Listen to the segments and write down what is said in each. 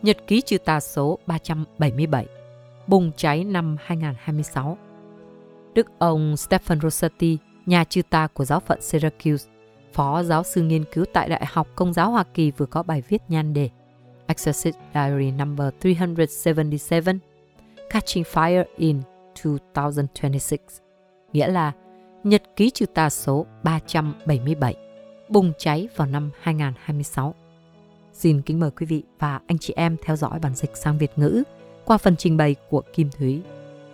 Nhật ký trừ tà số 377, bùng cháy năm 2026. Đức ông Stephen Rossetti, nhà trừ tà của giáo phận Syracuse, phó giáo sư nghiên cứu tại Đại học Công giáo Hoa Kỳ vừa có bài viết nhan đề Exorcist Diary number 377, Catching Fire in 2026, nghĩa là Nhật ký trừ tà số 377, bùng cháy vào năm 2026. Xin kính mời quý vị và anh chị em theo dõi bản dịch sang Việt ngữ qua phần trình bày của Kim Thúy.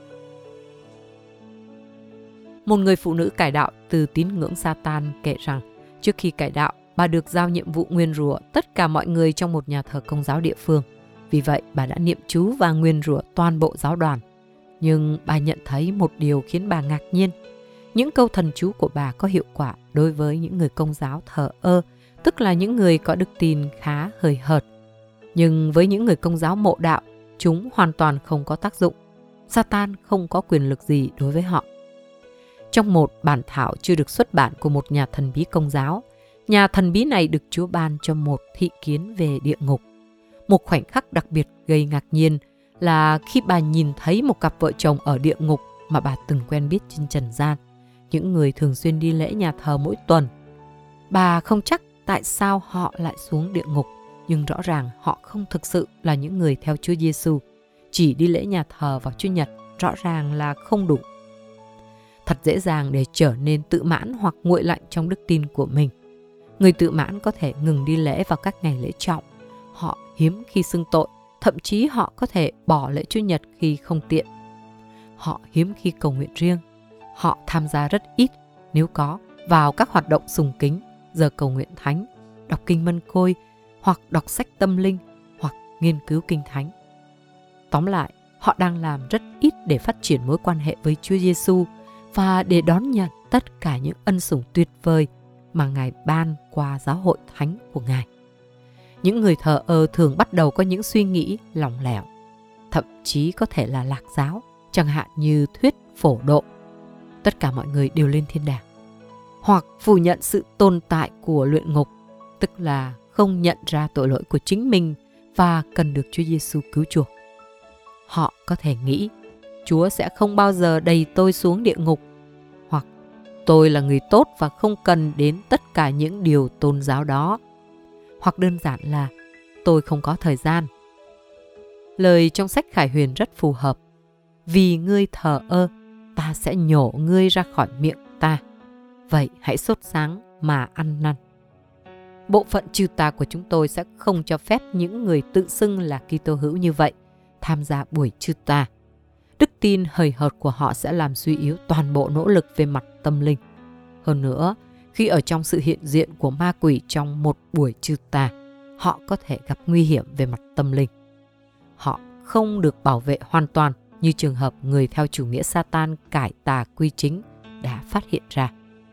Một người phụ nữ cải đạo từ tín ngưỡng Satan kể rằng trước khi cải đạo, bà được giao nhiệm vụ nguyền rủa tất cả mọi người trong một nhà thờ Công giáo địa phương. Vì vậy, bà đã niệm chú và nguyền rủa toàn bộ giáo đoàn. Nhưng bà nhận thấy một điều khiến bà ngạc nhiên. Những câu thần chú của bà có hiệu quả đối với những người Công giáo thờ ơ, tức là những người có đức tin khá hời hợt. Nhưng với những người Công giáo mộ đạo, chúng hoàn toàn không có tác dụng. Satan không có quyền lực gì đối với họ. Trong một bản thảo chưa được xuất bản của một nhà thần bí Công giáo, nhà thần bí này được Chúa ban cho một thị kiến về địa ngục. Một khoảnh khắc đặc biệt gây ngạc nhiên là khi bà nhìn thấy một cặp vợ chồng ở địa ngục mà bà từng quen biết trên trần gian, những người thường xuyên đi lễ nhà thờ mỗi tuần. Bà không chắc tại sao họ lại xuống địa ngục, nhưng rõ ràng họ không thực sự là những người theo Chúa Giêsu. Chỉ đi lễ nhà thờ vào Chủ nhật rõ ràng là không đủ. Thật dễ dàng để trở nên tự mãn hoặc nguội lạnh trong đức tin của mình. Người tự mãn có thể ngừng đi lễ vào các ngày lễ trọng. Họ hiếm khi xưng tội, thậm chí họ có thể bỏ lễ Chủ nhật khi không tiện. Họ hiếm khi cầu nguyện riêng. Họ tham gia rất ít, nếu có, vào các hoạt động sùng kính, giờ cầu nguyện thánh, đọc kinh Mân Côi, hoặc đọc sách tâm linh, hoặc nghiên cứu kinh thánh. Tóm lại, họ đang làm rất ít để phát triển mối quan hệ với Chúa Giêsu và để đón nhận tất cả những ân sủng tuyệt vời mà Ngài ban qua giáo hội thánh của Ngài. Những người thờ ơ thường bắt đầu có những suy nghĩ lỏng lẻo, thậm chí có thể là lạc giáo, chẳng hạn như thuyết phổ độ. Tất cả mọi người đều lên thiên đàng. Hoặc phủ nhận sự tồn tại của luyện ngục, tức là không nhận ra tội lỗi của chính mình và cần được Chúa Giêsu cứu chuộc. Họ có thể nghĩ, Chúa sẽ không bao giờ đẩy tôi xuống địa ngục, hoặc tôi là người tốt và không cần đến tất cả những điều tôn giáo đó, hoặc đơn giản là tôi không có thời gian. Lời trong sách Khải Huyền rất phù hợp. Vì ngươi thờ ơ, ta sẽ nhổ ngươi ra khỏi miệng ta. Vậy hãy sốt sáng mà ăn năn. Bộ phận trừ tà của chúng tôi sẽ không cho phép những người tự xưng là Kitô hữu như vậy tham gia buổi trừ tà. Đức tin hời hợt của họ sẽ làm suy yếu toàn bộ nỗ lực về mặt tâm linh. Hơn nữa, khi ở trong sự hiện diện của ma quỷ trong một buổi trừ tà, họ có thể gặp nguy hiểm về mặt tâm linh. Họ không được bảo vệ hoàn toàn như trường hợp người theo chủ nghĩa Satan cải tà quy chính đã phát hiện ra.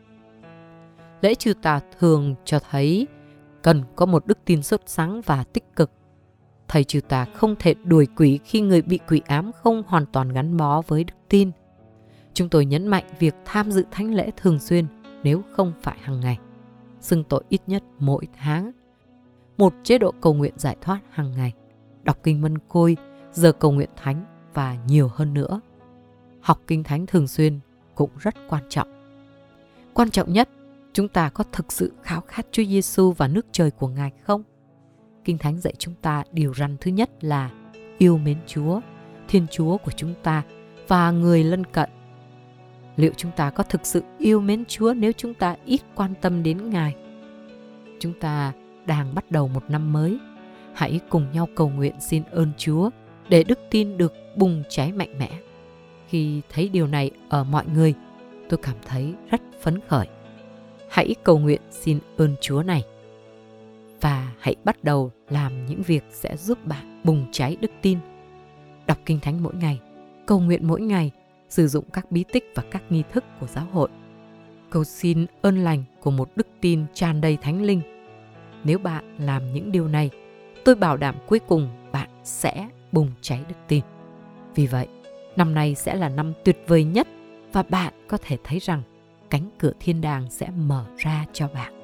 Lễ trừ tà thường cho thấy cần có một đức tin sốt sắng và tích cực. Thầy trừ tà không thể đuổi quỷ khi người bị quỷ ám không hoàn toàn gắn bó với đức tin. Chúng tôi nhấn mạnh việc tham dự thánh lễ thường xuyên nếu không phải hàng ngày, xưng tội ít nhất mỗi tháng, một chế độ cầu nguyện giải thoát hàng ngày, đọc kinh Mân Côi, giờ cầu nguyện thánh và nhiều hơn nữa. Học kinh thánh thường xuyên cũng rất quan trọng. Quan trọng nhất, chúng ta có thực sự khao khát Chúa Giêsu và nước trời của Ngài không? Kinh thánh dạy chúng ta điều răn thứ nhất là yêu mến Chúa, Thiên Chúa của chúng ta và người lân cận. Liệu chúng ta có thực sự yêu mến Chúa nếu chúng ta ít quan tâm đến Ngài? Chúng ta đang bắt đầu một năm mới. Hãy cùng nhau cầu nguyện xin ơn Chúa để đức tin được bùng cháy mạnh mẽ. Khi thấy điều này ở mọi người, tôi cảm thấy rất phấn khởi. Hãy cầu nguyện xin ơn Chúa này. Và hãy bắt đầu làm những việc sẽ giúp bạn bùng cháy đức tin. Đọc kinh thánh mỗi ngày, cầu nguyện mỗi ngày, sử dụng các bí tích và các nghi thức của giáo hội. Cầu xin ơn lành của một đức tin tràn đầy thánh linh. Nếu bạn làm những điều này, tôi bảo đảm cuối cùng bạn sẽ bùng cháy đức tin. Vì vậy, năm nay sẽ là năm tuyệt vời nhất và bạn có thể thấy rằng cánh cửa thiên đàng sẽ mở ra cho bạn.